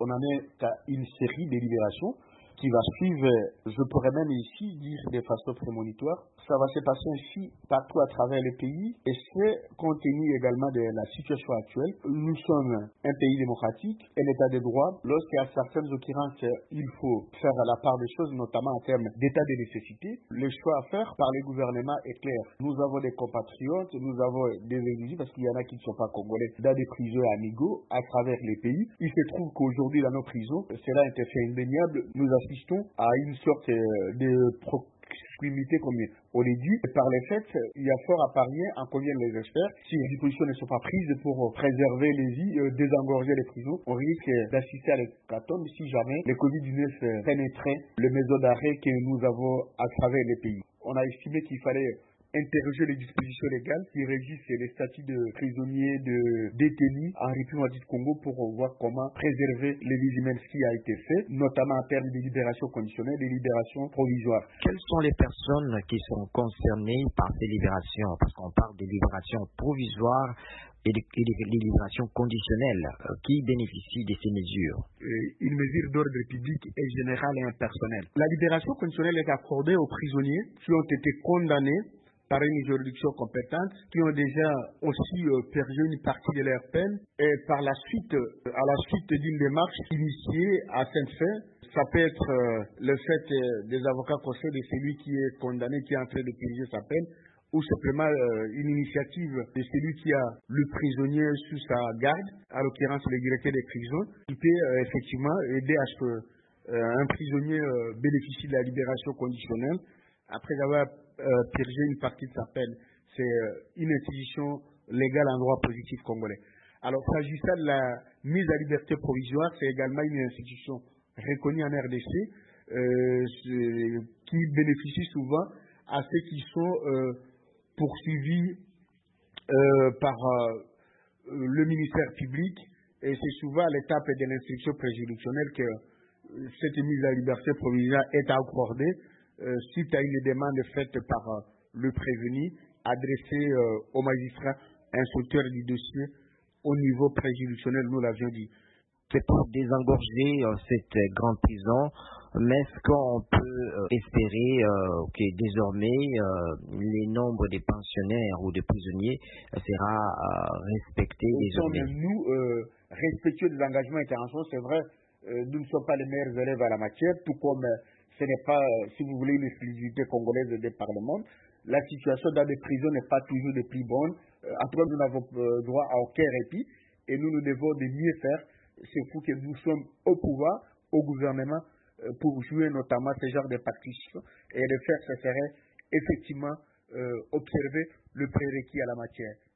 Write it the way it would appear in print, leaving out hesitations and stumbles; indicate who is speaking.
Speaker 1: On en est à une série de libérations qui va suivre, je pourrais même ici dire de façon prémonitoire. Ça va se passer ainsi partout à travers le pays et c'est compte tenu également de la situation actuelle. Nous sommes un pays démocratique, un état de droit. Lorsqu'il y a certaines occurrences, il faut faire la part des choses, notamment en termes d'état de nécessité. Le choix à faire par les gouvernements est clair. Nous avons des compatriotes, nous avons des individus, parce qu'il y en a qui ne sont pas congolais, dans des prisons amigos à travers les pays. Il se trouve qu'aujourd'hui, dans nos prisons, cela est un fait indéniable. Nous assistons à une sorte de proximité, comme on est dit. Par les faits, il y a fort à parier, en conviennent les experts. Si les dispositions ne sont pas prises pour préserver les vies, désengorger les prisons, on risque d'assister à l'hécatombe si jamais le Covid-19 pénétrait le maison d'arrêt que nous avons à travers les pays. On a estimé qu'il fallait interroger les dispositions légales qui régissent les statuts de prisonniers, de détenus en République du Congo pour voir comment préserver les vies humaines, ce qui a été fait, notamment en termes de libération conditionnelle et de libération provisoire.
Speaker 2: Quelles sont les personnes qui sont concernées par ces libérations? Parce qu'on parle de libération provisoire et de libération conditionnelle. Qui bénéficie de ces mesures?
Speaker 1: Une mesure d'ordre public est générale et impersonnelle. La libération conditionnelle est accordée aux prisonniers qui ont été condamnés par une juridiction compétente, qui ont déjà aussi purgé une partie de leur peine, et par la suite, à la suite d'une démarche initiée à cette fin, ça peut être le fait des avocats conseils de celui qui est condamné, qui est en train de purger sa peine, ou simplement une initiative de celui qui a le prisonnier sous sa garde, à l'occurrence le directeur des prisons, qui peut effectivement aider à ce qu'un prisonnier bénéficie de la libération conditionnelle après avoir purgé une partie de sa peine. C'est une institution légale en droit positif congolais. Alors, s'agissant de la mise à liberté provisoire, c'est également une institution reconnue en RDC qui bénéficie souvent à ceux qui sont poursuivis par le ministère public, et c'est souvent à l'étape de l'instruction préjudicielle que cette mise à liberté provisoire est accordée suite à une demande faite par le prévenu adressée au magistrat instructeur du dossier au niveau préjudiciel, nous l'avions dit.
Speaker 2: C'est pour désengorger cette grande prison, mais est-ce qu'on peut espérer que désormais les nombres des pensionnaires ou des prisonniers sera respecté désormais?
Speaker 1: Nous, respectueux des engagements internationaux, c'est vrai, nous ne sommes pas les meilleurs élèves à la matière, tout comme ce n'est pas, si vous voulez, une exclusivité congolaise des parlements. La situation dans les prisons n'est pas toujours des plus bonnes. En tout cas, nous n'avons droit à aucun répit et nous devons de mieux faire. C'est pour que nous sommes au pouvoir, au gouvernement, pour jouer notamment ce genre de partitions et de faire, ce serait effectivement observer le prérequis à la matière.